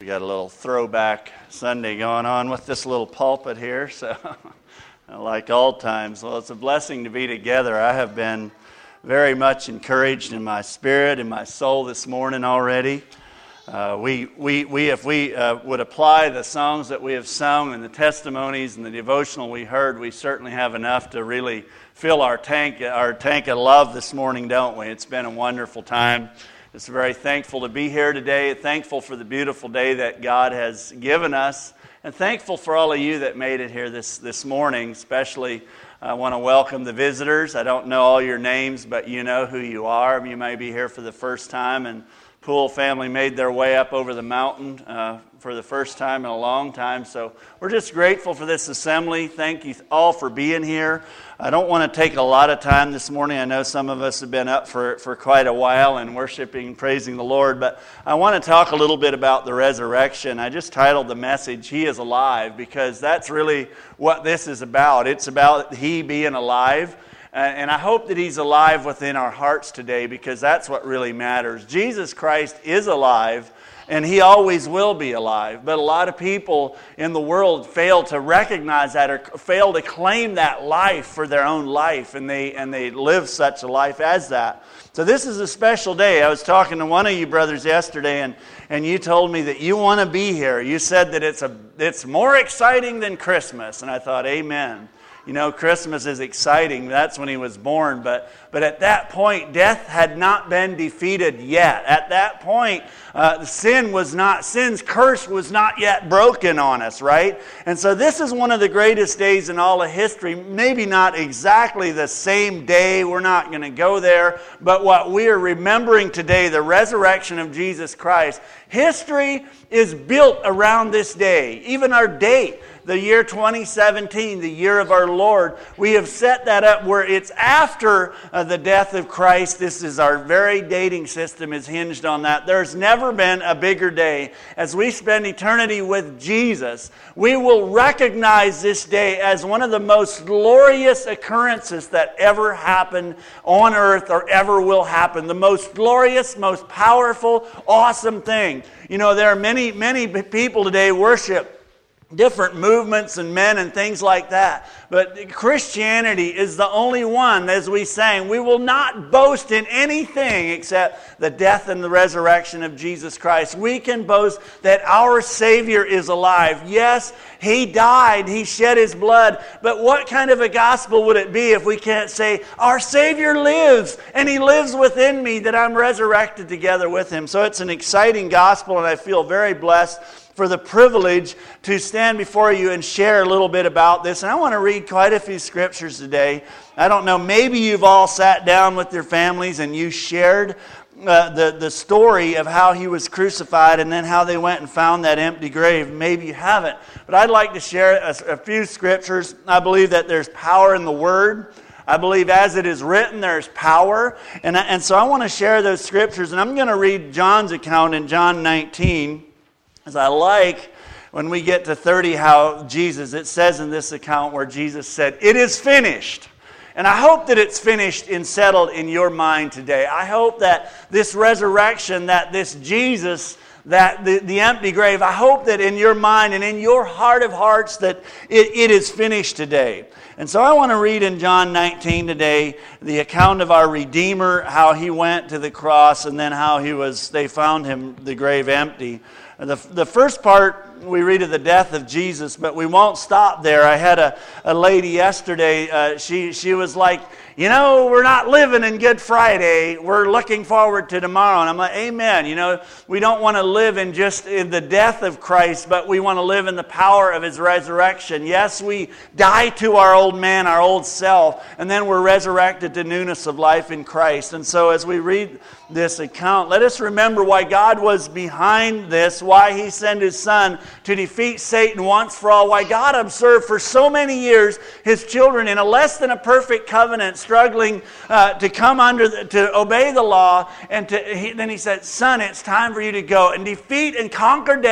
got a little throwback Sunday going on with this little pulpit here, so like old times. Well, it's a blessing to be together. I have been very much encouraged in my spirit and my soul this morning already. If we would apply the songs that we have sung and the testimonies and the devotional we heard, we certainly have enough to really fill our tank of love this morning, don't we? It's been a wonderful time. Just very thankful to be here today, thankful for the beautiful day that God has given us, and thankful for all of you that made it here this morning. Especially, I want to welcome the visitors. I don't know all your names, but you know who you are. You may be here for the first time, and Poole family made their way up over the mountain for the first time in a long time. So we're just grateful for this assembly. Thank you all for being here. I don't want to take a lot of time this morning. I know some of us have been up for quite a while and worshiping and praising the Lord, but I want to talk a little bit about the resurrection. I just titled the message, He is Alive, because that's really what this is about. It's about He being alive. And I hope that He's alive within our hearts today, because that's what really matters. Jesus Christ is alive, and He always will be alive. But a lot of people in the world fail to recognize that, or fail to claim that life for their own life, and they live such a life as that. So this is a special day. I was talking to one of you brothers yesterday, and you told me that you want to be here. You said that it's more exciting than Christmas, and I thought, amen. You know, Christmas is exciting. That's when He was born. But at that point, death had not been defeated yet. At that point, sin's curse was not yet broken on us, right? And so this is one of the greatest days in all of history. Maybe not exactly the same day. We're not going to go there. But what we are remembering today, the resurrection of Jesus Christ, history is built around this day. Even our date, the year 2017, the year of our Lord, we have set that up where it's after the death of Christ. This is our very dating system is hinged on that. There's never been a bigger day. As we spend eternity with Jesus, we will recognize this day as one of the most glorious occurrences that ever happened on earth or ever will happen. The most glorious, most powerful, awesome thing. You know, there are many people today worship different movements and men and things like that. But Christianity is the only one, as we sang, we will not boast in anything except the death and the resurrection of Jesus Christ. We can boast that our Savior is alive. Yes, He died, He shed His blood, but what kind of a gospel would it be if we can't say, our Savior lives, and He lives within me, that I'm resurrected together with Him. So it's an exciting gospel, and I feel very blessed for the privilege to stand before you and share a little bit about this. And I want to read quite a few scriptures today. I don't know, maybe you've all sat down with your families and you shared the story of how He was crucified and then how they went and found that empty grave. Maybe you haven't. But I'd like to share a few scriptures. I believe that there's power in the Word. I believe as it is written, there's power. And so I want to share those scriptures. And I'm going to read John's account in John 19. As I like when we get to 30 how Jesus, it says in this account where Jesus said, it is finished. And I hope that it's finished and settled in your mind today. I hope that this resurrection, that this Jesus, that the empty grave, I hope that in your mind and in your heart of hearts that it is finished today. And so I want to read in John 19 today the account of our Redeemer, how He went to the cross and then how they found Him, the grave empty. The first part, we read of the death of Jesus, but we won't stop there. I had a lady yesterday, she was like, you know, we're not living in Good Friday. We're looking forward to tomorrow. And I'm like, amen. You know, we don't want to live in the death of Christ, but we want to live in the power of His resurrection. Yes, we die to our old man, our old self, and then we're resurrected to newness of life in Christ. And so as we read this account, let us remember why God was behind this, why He sent His Son to defeat Satan once for all, why God observed for so many years His children in a less than a perfect covenant struggling to come to obey the law, and then He said, Son, it's time for you to go and defeat and conquer death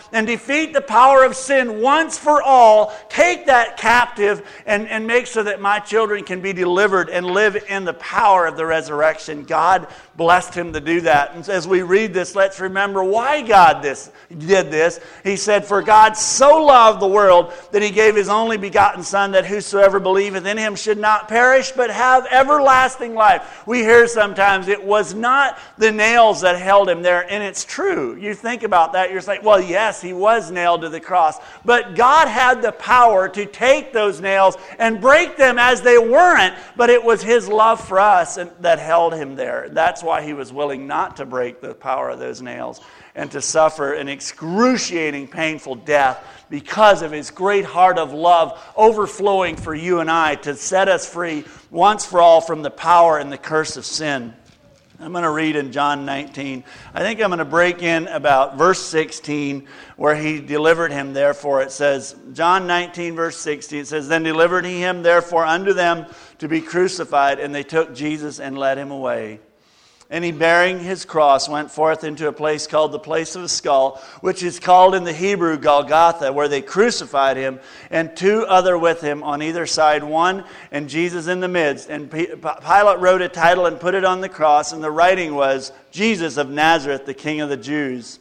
and defeat the power of sin once for all. Take that captive and make so that my children can be delivered and live in the power of the resurrection. God blessed him to do that. And as we read this, let's remember why God did this. He said, "For God so loved the world that he gave his only begotten Son, that whosoever believeth in him should not perish, but have everlasting life." We hear sometimes it was not the nails that held him there, and it's true. You think about that, you're like, well, yes, he was nailed to the cross, but God had the power to take those nails and break them as they weren't, but it was his love for us that held him there. That's why he was willing not to break the power of those nails and to suffer an excruciating, painful death because of his great heart of love overflowing for you and I to set us free once for all from the power and the curse of sin. I'm going to read in John 19. I think I'm going to break in about verse 16 where he delivered him. Therefore, it says, John 19 verse 16, it says, "Then delivered he him therefore unto them to be crucified, and they took Jesus and led him away. And he, bearing his cross, went forth into a place called the place of a skull, which is called in the Hebrew Golgotha, where they crucified him, and two other with him on either side, one and Jesus in the midst. And Pilate wrote a title and put it on the cross, and the writing was, Jesus of Nazareth, the King of the Jews.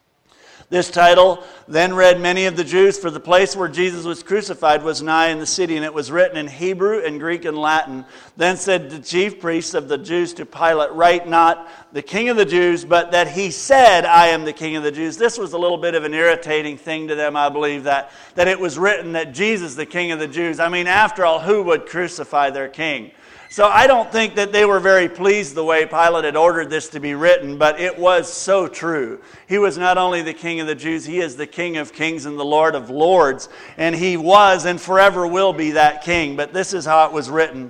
This title then read many of the Jews, for the place where Jesus was crucified was nigh in the city, and it was written in Hebrew and Greek and Latin. Then said the chief priests of the Jews to Pilate, Write not the King of the Jews, but that he said, I am the King of the Jews. This was a little bit of an irritating thing to them, I believe, that it was written that Jesus, the King of the Jews. I mean, after all, who would crucify their king? So I don't think that they were very pleased the way Pilate had ordered this to be written, but it was so true. He was not only the King of the Jews, he is the King of kings and the Lord of lords. And he was and forever will be that king. But this is how it was written.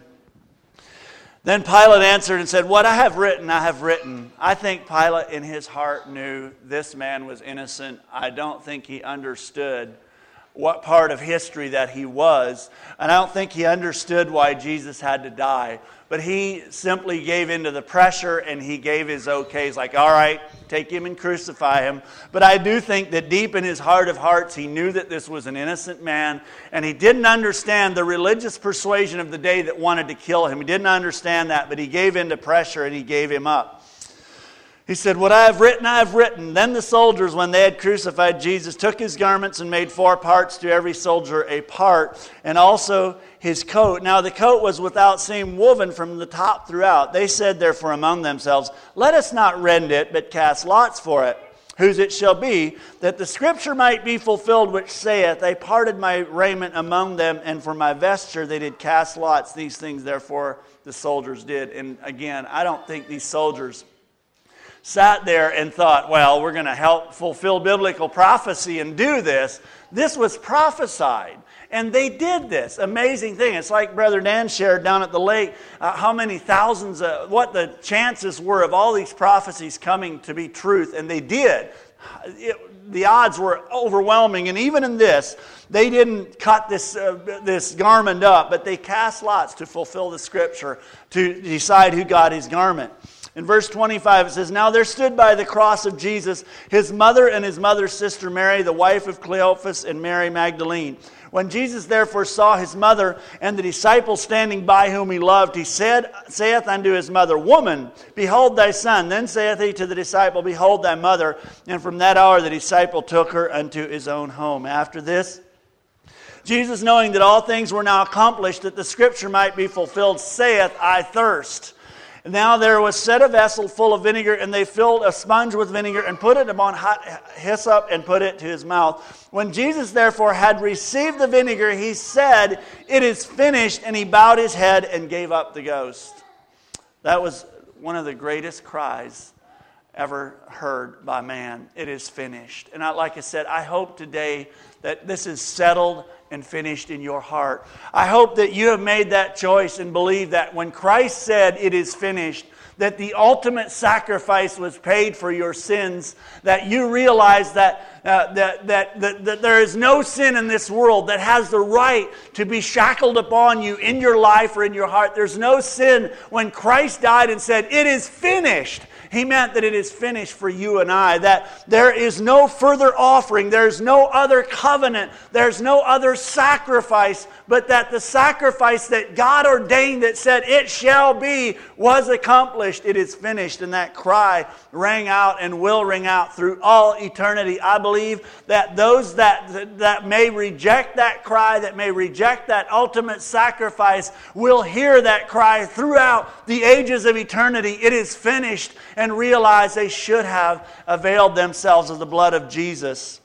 Then Pilate answered and said, What I have written, I have written. I think Pilate in his heart knew this man was innocent. I don't think he understood what part of history that he was. And I don't think he understood why Jesus had to die. But he simply gave into the pressure and he gave his okays, like, all right, take him and crucify him. But I do think that deep in his heart of hearts, he knew that this was an innocent man. And he didn't understand the religious persuasion of the day that wanted to kill him. He didn't understand that, but he gave into pressure and he gave him up. He said, What I have written, I have written. Then the soldiers, when they had crucified Jesus, took his garments and made 4 parts, to every soldier a part, and also his coat. Now the coat was without seam, woven from the top throughout. They said therefore among themselves, Let us not rend it, but cast lots for it, whose it shall be, that the scripture might be fulfilled, which saith, They parted my raiment among them, and for my vesture they did cast lots. These things therefore the soldiers did. And again, I don't think these soldiers sat there and thought, well, we're going to help fulfill biblical prophecy and do this. This was prophesied. And they did this amazing thing. It's like Brother Dan shared down at the lake, how many thousands, what the chances were of all these prophecies coming to be truth. And they did. The odds were overwhelming. And even in this, they didn't cut this garment up, but they cast lots to fulfill the scripture, to decide who got his garment. In verse 25 it says, Now there stood by the cross of Jesus his mother and his mother's sister Mary, the wife of Cleophas, and Mary Magdalene. When Jesus therefore saw his mother and the disciple standing by whom he loved, he saith unto his mother, Woman, behold thy son. Then saith he to the disciple, Behold thy mother. And from that hour the disciple took her unto his own home. After this, Jesus, knowing that all things were now accomplished, that the scripture might be fulfilled, saith, I thirst. Now there was set a vessel full of vinegar, and they filled a sponge with vinegar, and put it upon hot hyssop, and put it to his mouth. When Jesus therefore had received the vinegar, he said, It is finished, and he bowed his head and gave up the ghost. That was one of the greatest cries ever heard by man. It is finished. And like I said, I hope today that this is settled and finished in your heart. I hope that you have made that choice and believe that when Christ said it is finished, that the ultimate sacrifice was paid for your sins, that you realize that that there is no sin in this world that has the right to be shackled upon you in your life or in your heart. There's no sin. When Christ died and said, "It is finished," He meant that it is finished for you and I, that there is no further offering, there's no other covenant, there's no other sacrifice, but that the sacrifice that God ordained that said, "It shall be," was accomplished. It is finished. And that cry rang out and will ring out through all eternity. I believe that those that may reject that cry, that may reject that ultimate sacrifice, will hear that cry throughout the ages of eternity. It is finished, and realize they should have availed themselves of the blood of Jesus.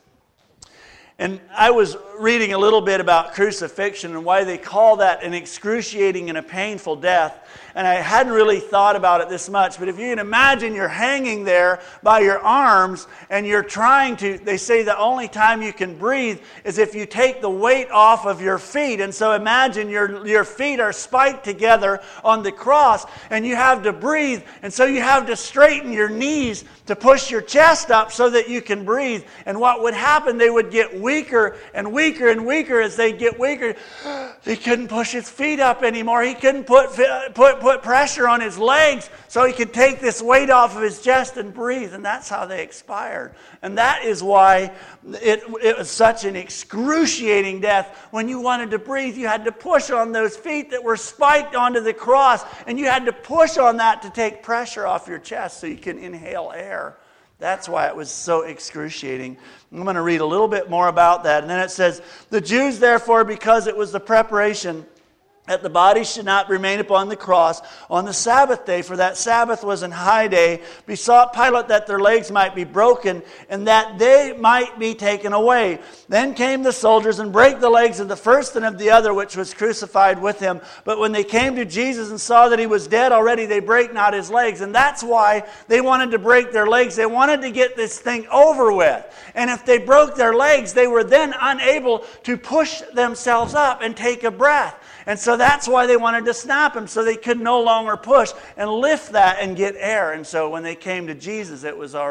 And I was reading a little bit about crucifixion and why they call that an excruciating and a painful death. And I hadn't really thought about it this much, but if you can imagine you're hanging there by your arms and you're trying to, they say the only time you can breathe is if you take the weight off of your feet. And so imagine your feet are spiked together on the cross and you have to breathe. And so you have to straighten your knees to push your chest up so that you can breathe. And what would happen, they would get weaker and weaker and weaker. As they get weaker, he couldn't push his feet up anymore. He couldn't put pressure on his legs so he could take this weight off of his chest and breathe. And that's how they expired. And that is why it was such an excruciating death. When you wanted to breathe, you had to push on those feet that were spiked onto the cross, and you had to push on that to take pressure off your chest so you can inhale air. That's why it was so excruciating. I'm going to read a little bit more about that. And then it says, "The Jews, therefore, because it was the preparation that the body should not remain upon the cross on the Sabbath day, for that Sabbath was an high day, besought Pilate that their legs might be broken, and that they might be taken away. Then came the soldiers and brake the legs of the first and of the other, which was crucified with him. But when they came to Jesus and saw that he was dead already, they brake not his legs." And that's why they wanted to break their legs. They wanted to get this thing over with. And if they broke their legs, they were then unable to push themselves up and take a breath. And so that's why they wanted to snap him, so they could no longer push and lift that and get air. And so when they came to Jesus, he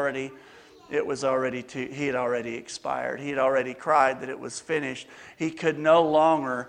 had already expired. He had already cried that it was finished. He could no longer,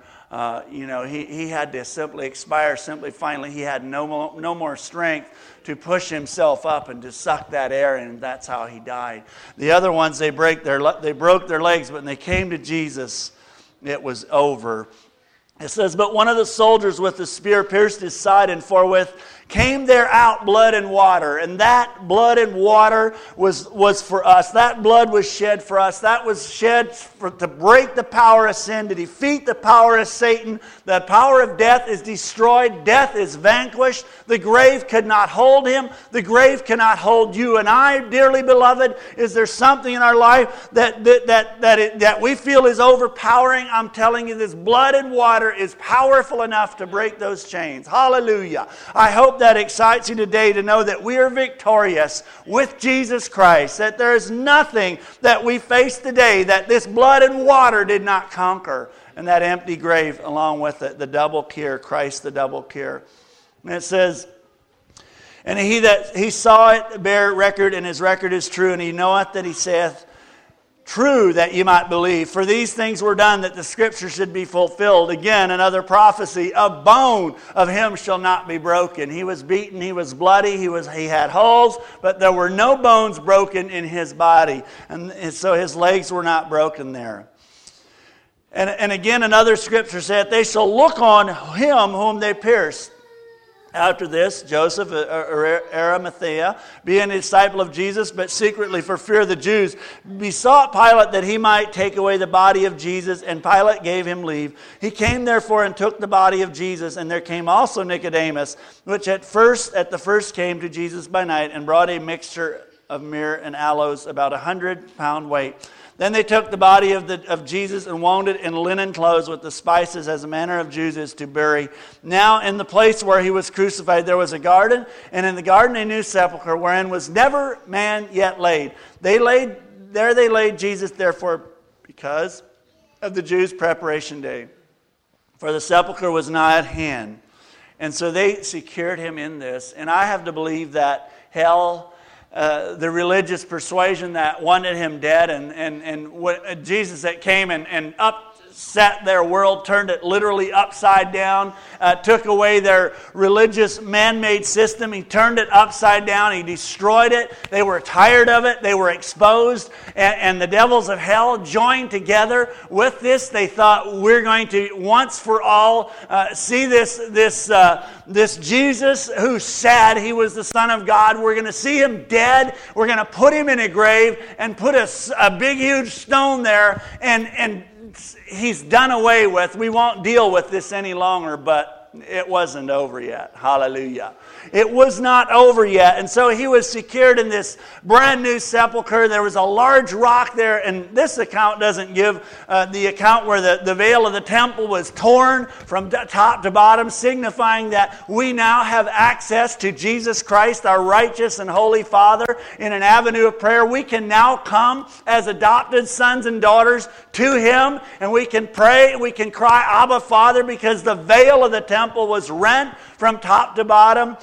he had to simply expire. Finally, he had no more strength to push himself up and to suck that air in, and that's how he died. The other ones, they broke their legs, but when they came to Jesus, it was over. It says, "But one of the soldiers with the spear pierced his side, and forthwith came there out blood and water." And that blood and water was for us. That blood was shed for us. That was shed to break the power of sin, to defeat the power of Satan. The power of death is destroyed. Death is vanquished. The grave could not hold him. The grave cannot hold you and I, dearly beloved. Is there something in our life that we feel is overpowering? I'm telling you, this blood and water is powerful enough to break those chains. Hallelujah. I hope that excites you today to know that we are victorious with Jesus Christ, that there is nothing that we face today that this blood and water did not conquer, and that empty grave along with it, the double cure, Christ the double cure. And it says, "And he saw it bear record, and his record is true, and he knoweth that he saith, true, that ye might believe. For these things were done that the scripture should be fulfilled." Again, another prophecy. "A bone of him shall not be broken." He was beaten, he was bloody, he had holes, but there were no bones broken in his body. And so his legs were not broken there. And again, another scripture said, "They shall look on him whom they pierced." After this, Joseph of Arimathea, being a disciple of Jesus, but secretly for fear of the Jews, besought Pilate that he might take away the body of Jesus, and Pilate gave him leave. He came therefore and took the body of Jesus, and there came also Nicodemus, which at the first came to Jesus by night, and brought a mixture of myrrh and aloes, about 100-pound weight. Then they took the body of Jesus and wound it in linen clothes with the spices, as the manner of Jews is to bury. Now in the place where he was crucified there was a garden, and in the garden a new sepulchre, wherein was never man yet laid. They laid Jesus, therefore, because of the Jews' preparation day. For the sepulchre was nigh at hand. And so they secured him in this. And I have to believe that hell the religious persuasion that wanted him dead, and Jesus that came and upset their world, turned it literally upside down, took away their religious man-made system. He turned it upside down. He destroyed it. They were tired of it. They were exposed. And the devils of hell joined together with this. They thought, we're going to once for all see this Jesus who said he was the Son of God. We're going to see him dead. We're going to put him in a grave and put a big, huge stone there, and he's done away with. We won't deal with this any longer, but it wasn't over yet. Hallelujah. It was not over yet. And so he was secured in this brand new sepulcher. There was a large rock there, and this account doesn't give the account where the veil of the temple was torn from top to bottom, signifying that we now have access to Jesus Christ, our righteous and holy Father, in an avenue of prayer. We can now come as adopted sons and daughters to him, and we can pray, we can cry, Abba, Father, because the veil of the temple was rent from top to bottom.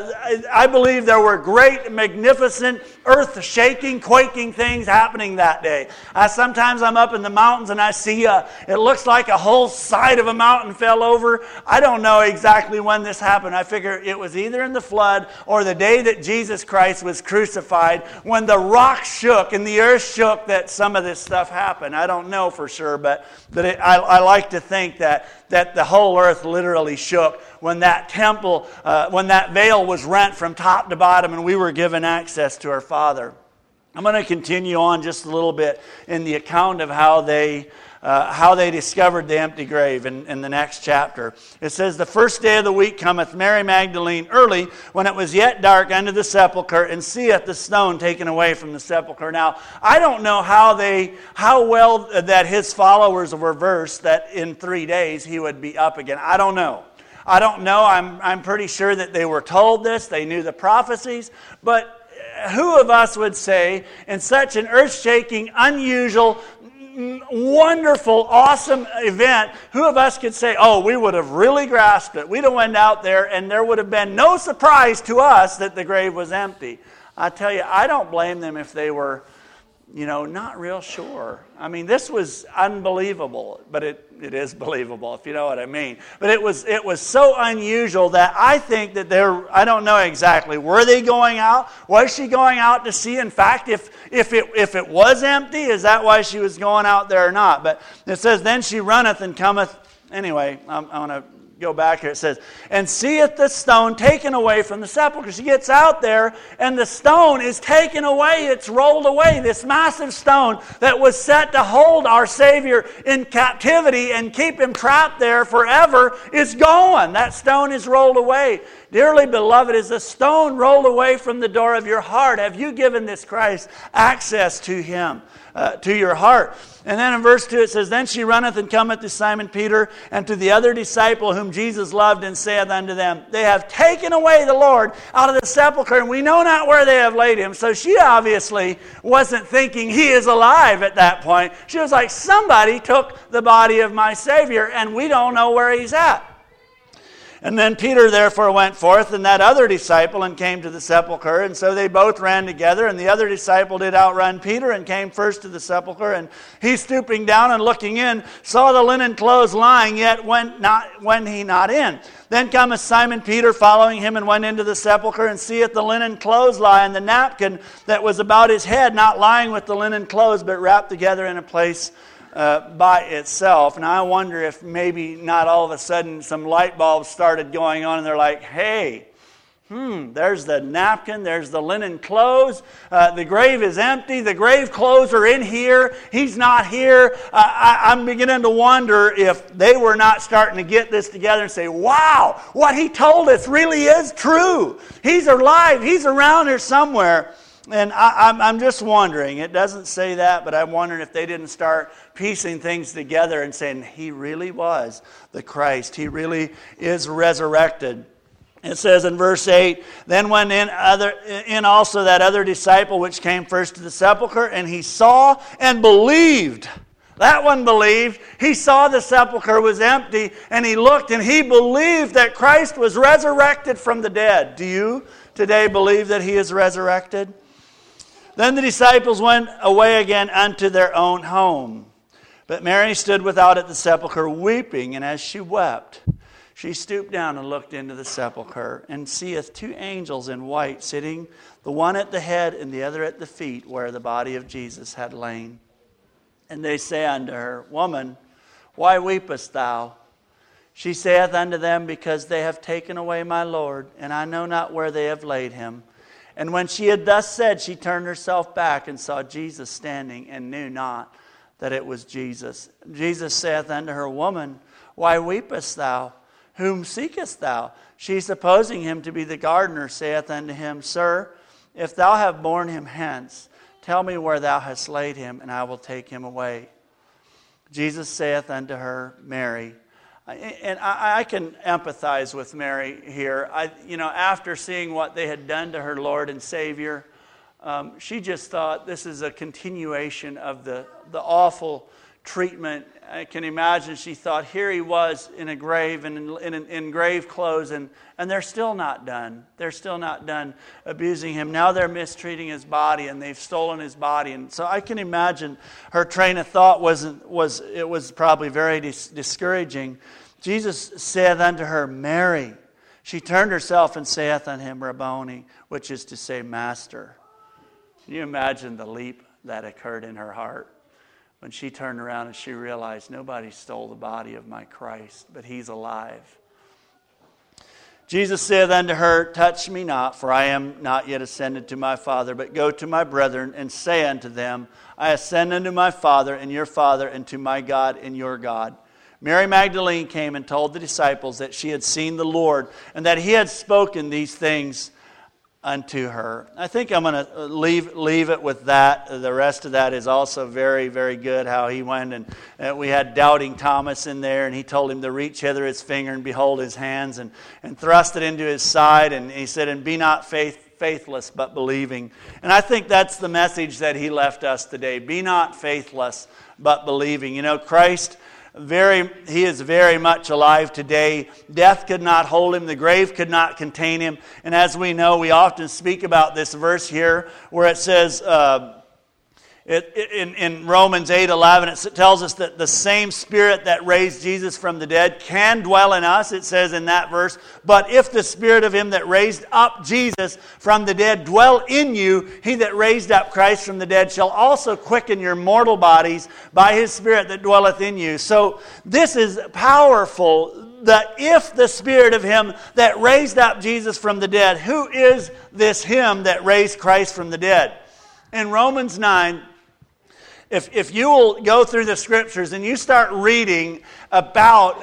I believe there were great, magnificent, earth-shaking, quaking things happening that day. Sometimes I'm up in the mountains and I see it looks like a whole side of a mountain fell over. I don't know exactly when this happened. I figure it was either in the flood or the day that Jesus Christ was crucified, when the rock shook and the earth shook, that some of this stuff happened. I don't know for sure, but I like to think that the whole earth literally shook when that temple, when that veil was rent from top to bottom and we were given access to our Father. I'm going to continue on just a little bit in the account of how they discovered the empty grave in the next chapter. It says, the first day of the week cometh Mary Magdalene early, when it was yet dark, unto the sepulchre, and seeth the stone taken away from the sepulchre. Now, I don't know how well that his followers were versed that in 3 days he would be up again. I don't know. I'm pretty sure that they were told this. They knew the prophecies. But who of us would say, in such an earth-shaking, unusual, wonderful, awesome event, who of us could say, oh, we would have really grasped it. We'd have went out there and there would have been no surprise to us that the grave was empty. I tell you, I don't blame them if they were, not real sure. I mean, this was unbelievable, but it is believable, if you know what I mean. But it was so unusual that I think that I don't know exactly. Were they going out? Was she going out to see? In fact, if it was empty, is that why she was going out there or not? But it says, then she runneth and cometh. Anyway, I want to go back here. It says, and seeth the stone taken away from the sepulchre. She gets out there and the stone is taken away. It's rolled away. This massive stone that was set to hold our Savior in captivity and keep him trapped there forever is gone. That stone is rolled away. Dearly beloved, is the stone rolled away from the door of your heart? Have you given this Christ access to him, to your heart? And then in verse 2 it says, then she runneth and cometh to Simon Peter and to the other disciple whom Jesus loved, and saith unto them, they have taken away the Lord out of the sepulchre, and we know not where they have laid him. So she obviously wasn't thinking he is alive at that point. She was like, somebody took the body of my Savior and we don't know where he's at. And then Peter therefore went forth, and that other disciple, and came to the sepulchre. And so they both ran together, and the other disciple did outrun Peter, and came first to the sepulchre. And he, stooping down and looking in, saw the linen clothes lying, yet went he not in. Then cometh Simon Peter following him, and went into the sepulchre, and seeth the linen clothes lie, and the napkin that was about his head, not lying with the linen clothes, but wrapped together in a place by itself. Now I wonder if maybe not all of a sudden some light bulbs started going on and they're like, hey, there's the napkin, there's the linen clothes, the grave is empty, the grave clothes are in here, he's not here. I'm beginning to wonder if they were not starting to get this together and say, wow, what he told us really is true. He's alive, he's around here somewhere. And I'm just wondering, it doesn't say that, but I'm wondering if they didn't start piecing things together and saying, he really was the Christ. He really is resurrected. It says in verse 8, then went in also that other disciple which came first to the sepulchre, and he saw and believed. That one believed. He saw the sepulchre was empty, and he looked and he believed that Christ was resurrected from the dead. Do you today believe that he is resurrected? Then the disciples went away again unto their own home. But Mary stood without at the sepulchre, weeping, and as she wept, she stooped down and looked into the sepulchre, and seeth two angels in white sitting, the one at the head and the other at the feet, where the body of Jesus had lain. And they say unto her, Woman, why weepest thou? She saith unto them, Because they have taken away my Lord, and I know not where they have laid him. And when she had thus said, she turned herself back and saw Jesus standing, and knew not that it was Jesus. Jesus saith unto her, Woman, why weepest thou? Whom seekest thou? She, supposing him to be the gardener, saith unto him, Sir, if thou have borne him hence, tell me where thou hast laid him, and I will take him away. Jesus saith unto her, Mary. And I can empathize with Mary here. After seeing what they had done to her Lord and Savior, she just thought this is a continuation of the awful treatment. I can imagine she thought, here he was in a grave and in grave clothes, and they're still not done. They're still not done abusing him. Now they're mistreating his body, and they've stolen his body. And so I can imagine her train of thought was probably very discouraging. Jesus saith unto her, Mary. She turned herself and saith unto him, Rabboni, which is to say, Master. Can you imagine the leap that occurred in her heart when she turned around and she realized nobody stole the body of my Christ, but he's alive? Jesus saith unto her, Touch me not, for I am not yet ascended to my Father, but go to my brethren and say unto them, I ascend unto my Father and your Father, and to my God and your God. Mary Magdalene came and told the disciples that she had seen the Lord, and that he had spoken these things unto her. I think I'm going to leave it with that. The rest of that is also very, very good, how he went and we had doubting Thomas in there, and he told him to reach hither his finger and behold his hands, and thrust it into his side, and he said, and be not faithless but believing. And I think that's the message that he left us today. Be not faithless but believing. Christ, he is very much alive today. Death could not hold him. The grave could not contain him. And as we know, we often speak about this verse here where it says, in Romans 8:11, it tells us that the same Spirit that raised Jesus from the dead can dwell in us. It says in that verse, but if the Spirit of him that raised up Jesus from the dead dwell in you, he that raised up Christ from the dead shall also quicken your mortal bodies by his Spirit that dwelleth in you. So this is powerful, that if the Spirit of him that raised up Jesus from the dead, who is this him that raised Christ from the dead? In Romans 9, If you will go through the Scriptures and you start reading about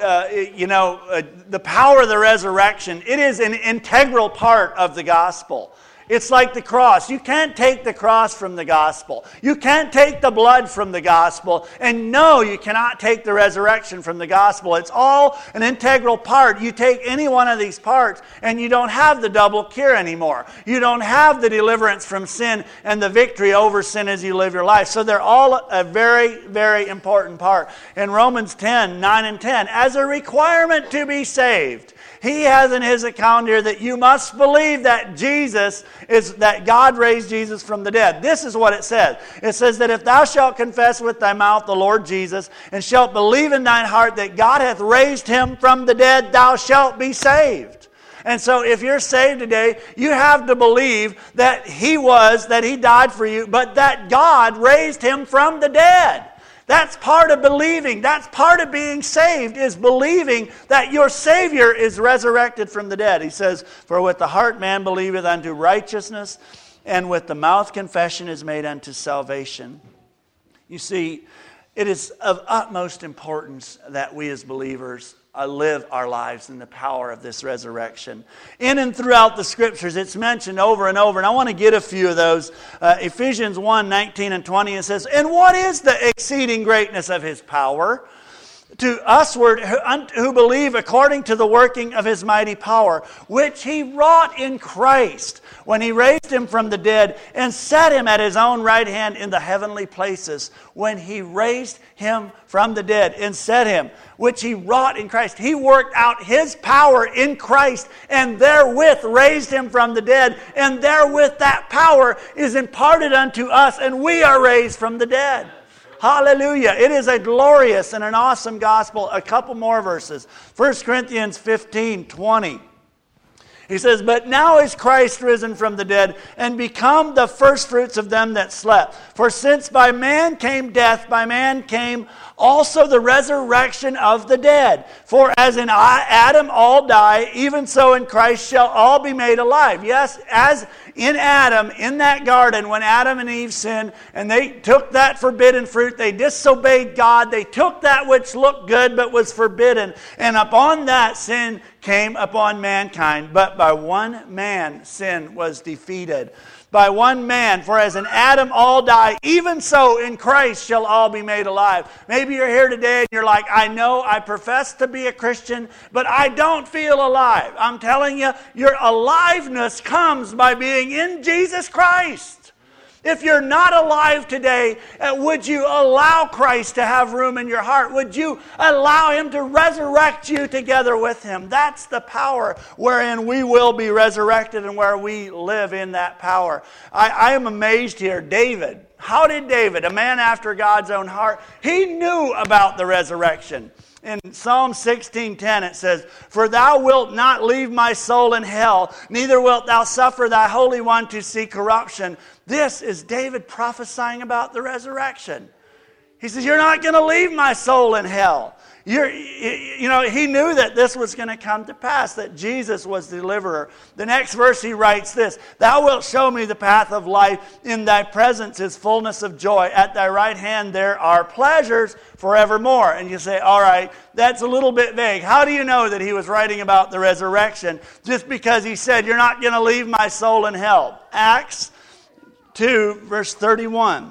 the power of the resurrection, it is an integral part of the gospel. It's like the cross. You can't take the cross from the gospel. You can't take the blood from the gospel. And no, you cannot take the resurrection from the gospel. It's all an integral part. You take any one of these parts and you don't have the double cure anymore. You don't have the deliverance from sin and the victory over sin as you live your life. So they're all a very, very important part. In Romans 10:9 and 10, as a requirement to be saved, he has in his account here that you must believe that that God raised Jesus from the dead. This is what it says. It says that if thou shalt confess with thy mouth the Lord Jesus, and shalt believe in thine heart that God hath raised him from the dead, thou shalt be saved. And so if you're saved today, you have to believe that he died for you, but that God raised him from the dead. That's part of believing. That's part of being saved, is believing that your Savior is resurrected from the dead. He says, for with the heart man believeth unto righteousness, and with the mouth confession is made unto salvation. You see, it is of utmost importance that we as believers live our lives in the power of this resurrection. In and throughout the Scriptures, it's mentioned over and over, and I want to get a few of those. Ephesians 1:19 and 20, it says, and what is the exceeding greatness of his power? to usward who believe according to the working of his mighty power, which he wrought in Christ when he raised him from the dead and set him at his own right hand in the heavenly places. When he raised him from the dead and set him, which he wrought in Christ. He worked out his power in Christ and therewith raised him from the dead. And therewith that power is imparted unto us, and we are raised from the dead. Hallelujah. It is a glorious and an awesome gospel. A couple more verses. 1 Corinthians 15:20. He says, but now is Christ risen from the dead and become the firstfruits of them that slept. For since by man came death, by man came also the resurrection of the dead. For as in Adam all die, even so in Christ shall all be made alive. Yes, as in Adam, in that garden, when Adam and Eve sinned, and they took that forbidden fruit, they disobeyed God, they took that which looked good but was forbidden, and upon that sin came upon mankind. But by one man sin was defeated. By one man, for as in Adam all die, even so in Christ shall all be made alive. Maybe you're here today and you're like, I know I profess to be a Christian, but I don't feel alive. I'm telling you, your aliveness comes by being in Jesus Christ. If you're not alive today, would you allow Christ to have room in your heart? Would you allow Him to resurrect you together with Him? That's the power wherein we will be resurrected and where we live in that power. I am amazed here. David, how did David, a man after God's own heart, he knew about the resurrection. In Psalm 16:10 it says, for thou wilt not leave my soul in hell, neither wilt thou suffer thy Holy One to see corruption. This is David prophesying about the resurrection. He says, you're not going to leave my soul in hell. He knew that this was going to come to pass, that Jesus was the deliverer. The next verse he writes this, thou wilt show me the path of life. In thy presence is fullness of joy. At thy right hand there are pleasures forevermore. And you say, all right, that's a little bit vague. How do you know that he was writing about the resurrection? Just because he said, you're not going to leave my soul in hell. Acts 2, verse 31.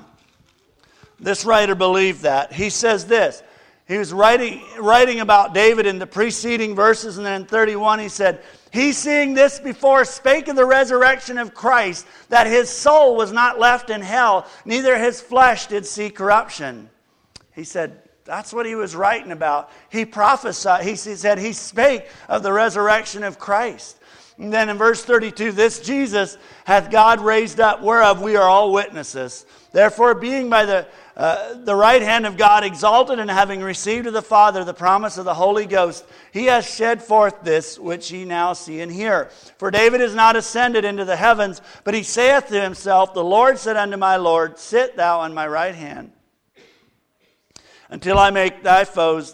This writer believed that. He says this. He was writing about David in the preceding verses, and then in 31 he said, he seeing this before spake of the resurrection of Christ, that his soul was not left in hell, neither his flesh did see corruption. He said, that's what he was writing about. He prophesied, he said he spake of the resurrection of Christ. And then in verse 32, this Jesus hath God raised up, whereof we are all witnesses. Therefore, being by the right hand of God exalted, and having received of the Father the promise of the Holy Ghost, he has shed forth this which ye now see and hear. For David is not ascended into the heavens, but he saith to himself, the Lord said unto my Lord, sit thou on my right hand, until I make thy foes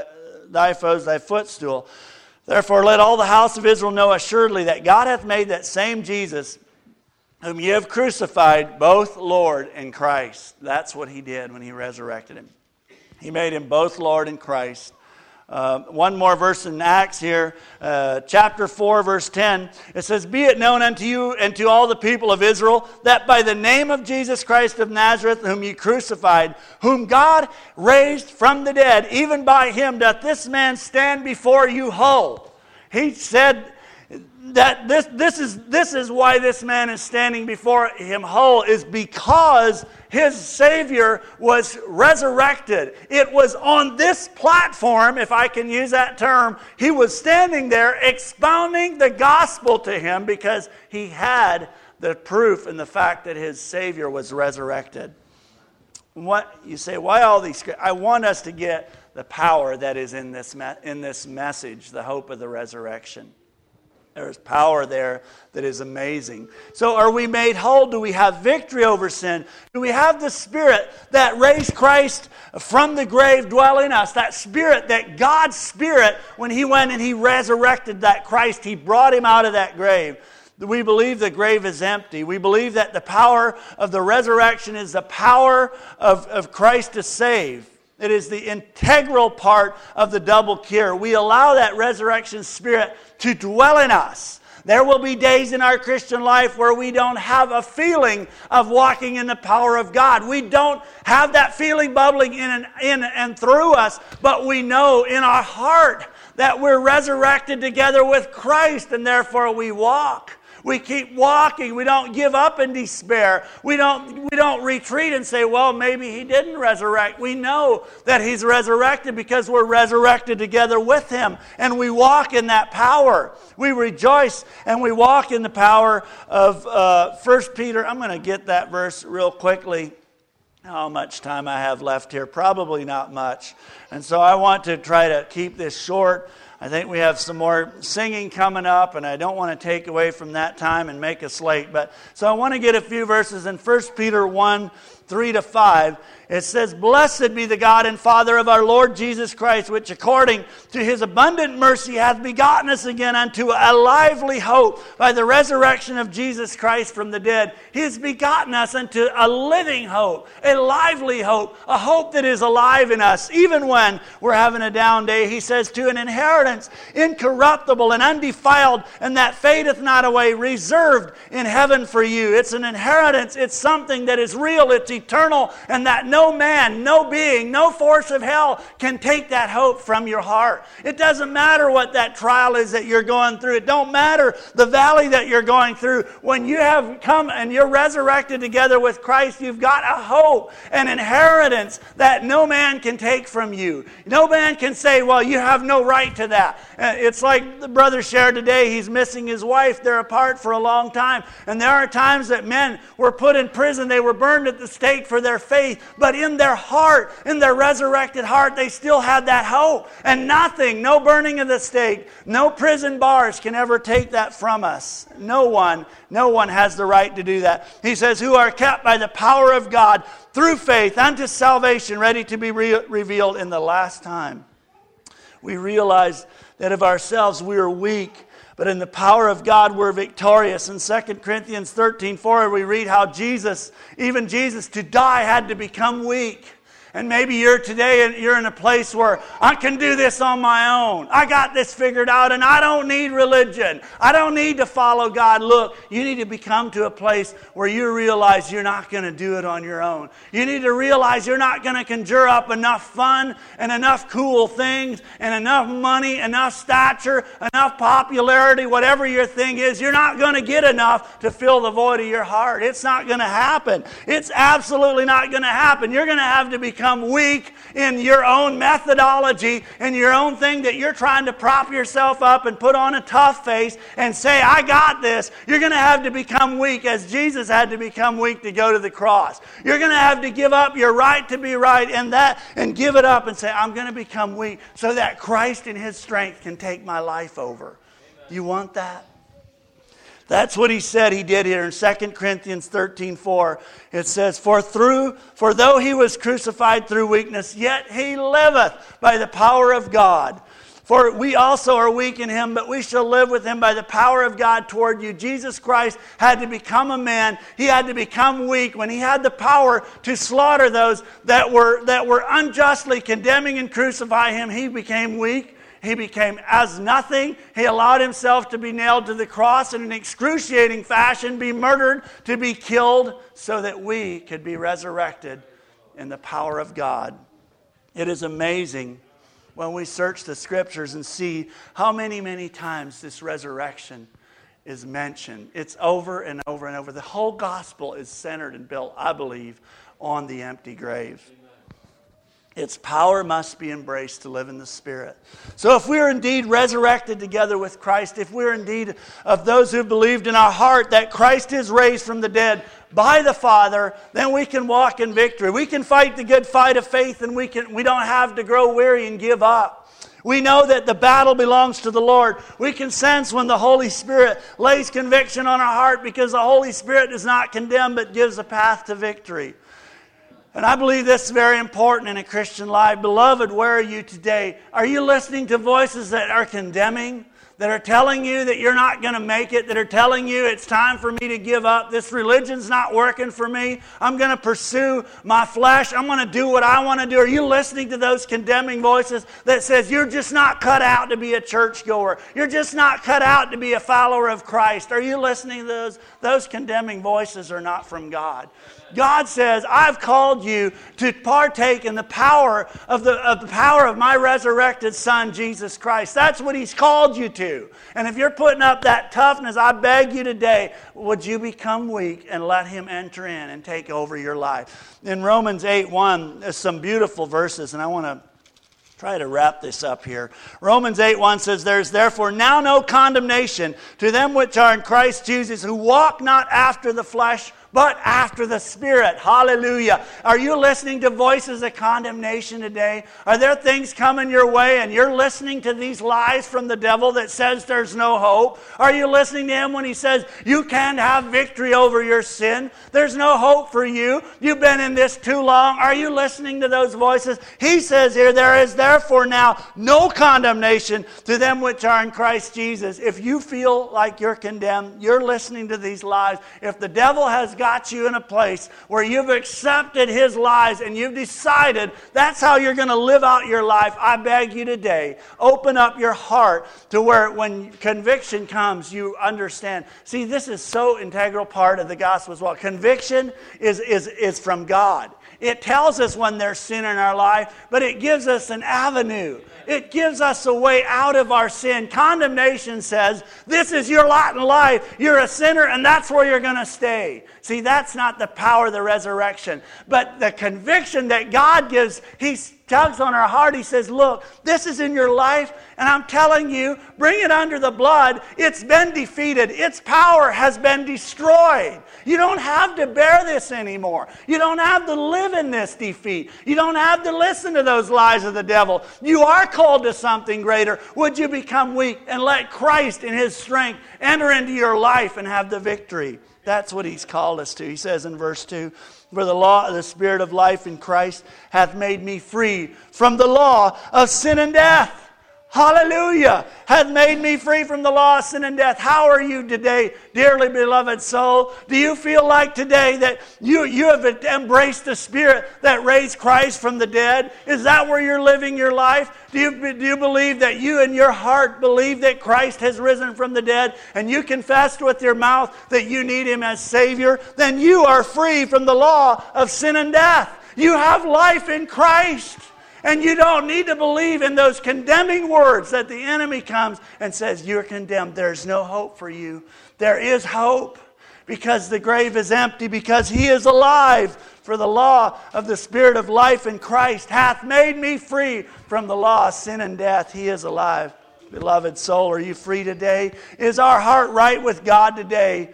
thy footstool. Therefore let all the house of Israel know assuredly that God hath made that same Jesus, whom ye have crucified, both Lord and Christ. That's what he did when he resurrected him. He made him both Lord and Christ. One more verse in Acts here, chapter 4, verse 10. It says, be it known unto you and to all the people of Israel, that by the name of Jesus Christ of Nazareth, whom ye crucified, whom God raised from the dead, even by him doth this man stand before you whole. He said that this is why this man is standing before him whole, is because his Savior was resurrected. It was on this platform, if I can use that term, he was standing there expounding the gospel to him because he had the proof and the fact that his Savior was resurrected. What you say, why all these? I want us to get the power that is in this message, the hope of the resurrection. There's power there that is amazing. So are we made whole? Do we have victory over sin? Do we have the Spirit that raised Christ from the grave dwell in us? That Spirit, that God's Spirit, when He went and He resurrected that Christ, He brought Him out of that grave. We believe the grave is empty. We believe that the power of the resurrection is the power of Christ to save. It is the integral part of the double cure. We allow that resurrection Spirit to dwell in us. There will be days in our Christian life where we don't have a feeling of walking in the power of God. We don't have that feeling bubbling in and through us, but we know in our heart that we're resurrected together with Christ, and therefore we walk. We keep walking. We don't give up in despair. We don't retreat and say, well, maybe He didn't resurrect. We know that He's resurrected because we're resurrected together with Him. And we walk in that power. We rejoice and we walk in the power of 1 Peter. I'm going to get that verse real quickly. How much time I have left here? Probably not much. And so I want to try to keep this short. I think we have some more singing coming up, and I don't want to take away from that time and make us late. So I want to get a few verses in 1 Peter 1, 3-5. It says, "Blessed be the God and Father of our Lord Jesus Christ, which according to His abundant mercy hath begotten us again unto a lively hope by the resurrection of Jesus Christ from the dead." He has begotten us unto a living hope, a lively hope, a hope that is alive in us. Even when we're having a down day, He says, "To an inheritance incorruptible and undefiled, and that fadeth not away, reserved in heaven for you." It's an inheritance. It's something that is real. It's eternal, and that no man, no being, no force of hell can take that hope from your heart. It doesn't matter what that trial is that you're going through. It don't matter the valley that you're going through. When you have come and you're resurrected together with Christ, you've got a hope, an inheritance that no man can take from you. No man can say, well, you have no right to that. It's like the brother shared today. He's missing his wife. They're apart for a long time. And there are times that men were put in prison. They were burned at the stake for their faith. But in their heart, in their resurrected heart, they still had that hope. And nothing, no burning of the stake, no prison bars can ever take that from us. No one has the right to do that. He says, "Who are kept by the power of God through faith unto salvation, ready to be revealed in the last time." We realize that of ourselves we are weak, but in the power of God we're victorious. In 2 Corinthians 13:4 we read how even Jesus to die had to become weak. And maybe you're in a place where I can do this on my own. I got this figured out and I don't need religion. I don't need to follow God. Look, you need to become to a place where you realize you're not going to do it on your own. You need to realize you're not going to conjure up enough fun and enough cool things and enough money, enough stature, enough popularity, whatever your thing is. You're not going to get enough to fill the void of your heart. It's not going to happen. It's absolutely not going to happen. You're going to have to become weak in your own methodology and your own thing that you're trying to prop yourself up and put on a tough face and say, I got this. You're going to have to become weak as Jesus had to become weak to go to the cross. You're going to have to give up your right to be right and give it up and say, I'm going to become weak so that Christ in His strength can take my life over. You want that? That's what He said He did here in 2 Corinthians 13:4. It says, For though He was crucified through weakness, yet He liveth by the power of God. For we also are weak in Him, but we shall live with Him by the power of God toward you. Jesus Christ had to become a man. He had to become weak when He had the power to slaughter those that were unjustly condemning and crucify Him. He became weak. He became as nothing. He allowed Himself to be nailed to the cross in an excruciating fashion, be murdered, to be killed, so that we could be resurrected in the power of God. It is amazing when we search the Scriptures and see how many times this resurrection is mentioned. It's over and over and over. The whole gospel is centered and built, I believe, on the empty grave. Its power must be embraced to live in the Spirit. So if we're indeed resurrected together with Christ, if we're indeed of those who believed in our heart that Christ is raised from the dead by the Father, then we can walk in victory. We can fight the good fight of faith, and we don't have to grow weary and give up. We know that the battle belongs to the Lord. We can sense when the Holy Spirit lays conviction on our heart, because the Holy Spirit does not condemn but gives a path to victory. And I believe this is very important in a Christian life. Beloved, where are you today? Are you listening to voices that are condemning, that are telling you that you're not going to make it, that are telling you it's time for me to give up, this religion's not working for me, I'm going to pursue my flesh, I'm going to do what I want to do? Are you listening to those condemning voices that says you're just not cut out to be a churchgoer, you're just not cut out to be a follower of Christ? Are you listening to those? Those condemning voices are not from God. God says, I've called you to partake in the power of the power of my resurrected Son, Jesus Christ. That's what He's called you to. And if you're putting up that toughness, I beg you today, would you become weak and let Him enter in and take over your life? In Romans 8:1, there's some beautiful verses, and I want to try to wrap this up here. Romans 8:1 says, there's therefore now no condemnation to them which are in Christ Jesus, who walk not after the flesh, but after the Spirit. Hallelujah. Are you listening to voices of condemnation today? Are there things coming your way and you're listening to these lies from the devil that says there's no hope? Are you listening to him when he says you can't have victory over your sin? There's no hope for you. You've been in this too long. Are you listening to those voices? He says here, there is therefore now no condemnation to them which are in Christ Jesus. If you feel like you're condemned, you're listening to these lies. If the devil has got you in a place where you've accepted his lies and you've decided that's how you're going to live out your life, I beg you today, open up your heart to where when conviction comes, you understand. See, this is so integral part of the gospel as well. Conviction is from God. It tells us when there's sin in our life, but it gives us an avenue. It gives us a way out of our sin. Condemnation says, this is your lot in life. You're a sinner and that's where you're going to stay. See, that's not the power of the resurrection. But the conviction that God gives, He tugs on our heart. He says, look, this is in your life, and I'm telling you, bring it under the blood. It's been defeated. Its power has been destroyed. You don't have to bear this anymore. You don't have to live in this defeat. You don't have to listen to those lies of the devil. You are called to something greater. Would you become weak and let Christ in His strength enter into your life and have the victory? That's what He's called us to. He says in verse 2, for the law of the Spirit of life in Christ hath made me free from the law of sin and death. Hallelujah. Hath made me free from the law of sin and death. How are you today, dearly beloved soul? Do you feel like today that you have embraced the Spirit that raised Christ from the dead? Is that where you're living your life? Do you believe that you in your heart believe that Christ has risen from the dead, and you confessed with your mouth that you need Him as Savior? Then you are free from the law of sin and death. You have life in Christ. And you don't need to believe in those condemning words that the enemy comes and says, you're condemned. There's no hope for you. There is hope because the grave is empty, because He is alive. For the law of the Spirit of life in Christ hath made me free from the law of sin and death. He is alive. Beloved soul, are you free today? Is our heart right with God today?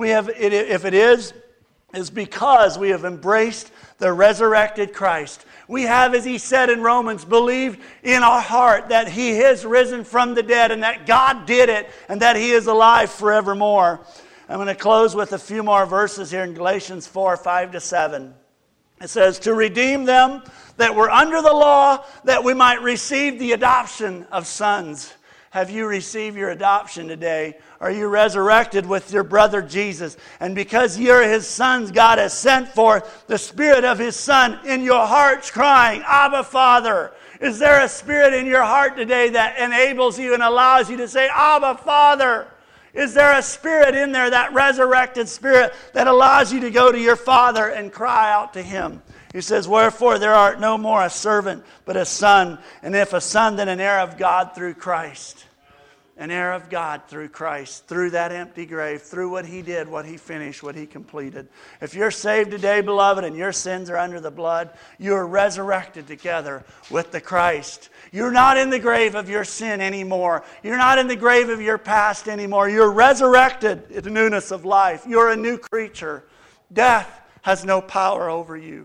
If it is, it's because we have embraced the resurrected Christ. We have, as he said in Romans, believed in our heart that He is risen from the dead and that God did it and that He is alive forevermore. I'm going to close with a few more verses here in Galatians 4, 5-7. It says, to redeem them that were under the law, that we might receive the adoption of sons. Have you received your adoption today? Are you resurrected with your brother Jesus? And because you're His sons, God has sent forth the Spirit of His Son in your hearts crying, Abba, Father. Is there a spirit in your heart today that enables you and allows you to say, Abba, Father? Is there a spirit in there, that resurrected spirit, that allows you to go to your Father and cry out to Him? He says, wherefore there art no more a servant, but a son. And if a son, then an heir of God through Christ. An heir of God through Christ, through that empty grave, through what He did, what He finished, what He completed. If you're saved today, beloved, and your sins are under the blood, you're resurrected together with the Christ. You're not in the grave of your sin anymore. You're not in the grave of your past anymore. You're resurrected in the newness of life. You're a new creature. Death has no power over you.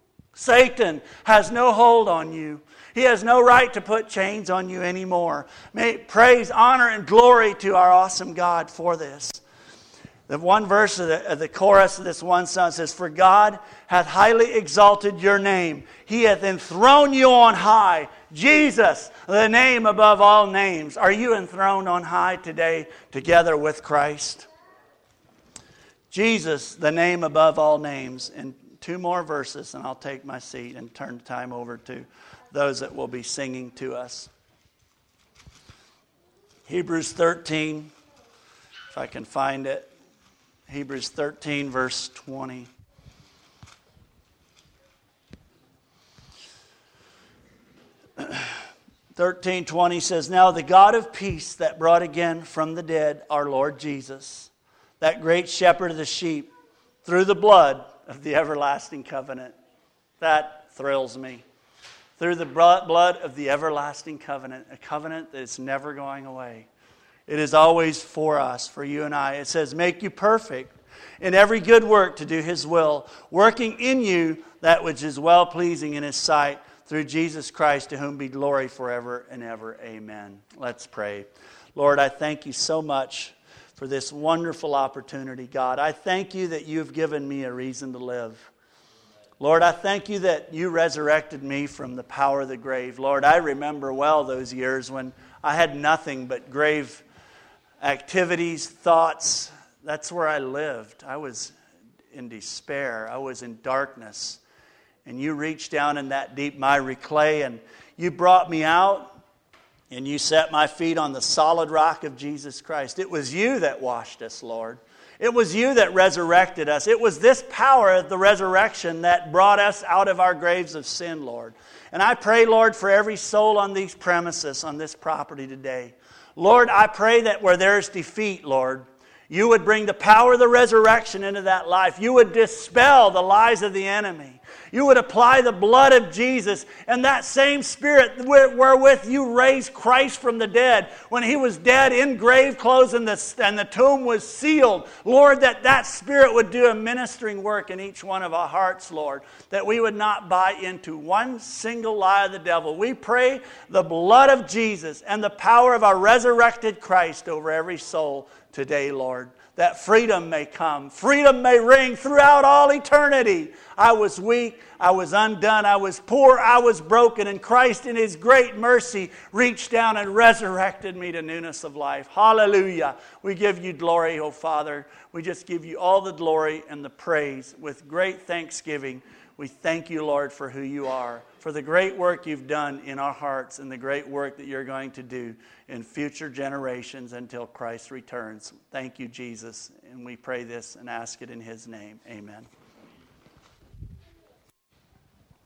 Satan has no hold on you. He has no right to put chains on you anymore. May praise, honor, and glory to our awesome God for this. The one verse of the chorus of this one song says, "For God hath highly exalted your name. He hath enthroned you on high. Jesus, the name above all names." Are you enthroned on high today together with Christ? Jesus, the name above all names. And 2 more verses, and I'll take my seat and turn the time over to those that will be singing to us. Hebrews 13, if I can find it. Hebrews 13, verse 20. Hebrews 13:20 says, "Now the God of peace that brought again from the dead our Lord Jesus, that great shepherd of the sheep, through the blood of the everlasting covenant." That thrills me. Through the blood of the everlasting covenant, a covenant that is never going away. It is always for us, for you and I. It says, "Make you perfect in every good work to do His will, working in you that which is well-pleasing in His sight, through Jesus Christ, to whom be glory forever and ever. Amen." Let's pray. Lord, I thank you so much for this wonderful opportunity, God. I thank you that you have given me a reason to live. Lord, I thank you that you resurrected me from the power of the grave. Lord, I remember well those years when I had nothing but grave activities, thoughts. That's where I lived. I was in despair. I was in darkness. And you reached down in that deep miry clay and you brought me out and you set my feet on the solid rock of Jesus Christ. It was you that washed us, Lord. It was you that resurrected us. It was this power of the resurrection that brought us out of our graves of sin, Lord. And I pray, Lord, for every soul on these premises, on this property today. Lord, I pray that where there is defeat, Lord, you would bring the power of the resurrection into that life. You would dispel the lies of the enemy. You would apply the blood of Jesus and that same Spirit wherewith you raised Christ from the dead when He was dead in grave clothes and the tomb was sealed. Lord, that Spirit would do a ministering work in each one of our hearts, Lord, that we would not buy into one single lie of the devil. We pray the blood of Jesus and the power of our resurrected Christ over every soul today, Lord, that freedom may come. Freedom may ring throughout all eternity. I was weak, I was undone, I was poor, I was broken, and Christ in His great mercy reached down and resurrected me to newness of life. Hallelujah. We give you glory, oh Father. We just give you all the glory and the praise with great thanksgiving. We thank you, Lord, for who you are, for the great work you've done in our hearts and the great work that you're going to do in future generations until Christ returns. Thank you, Jesus. And we pray this and ask it in His name. Amen.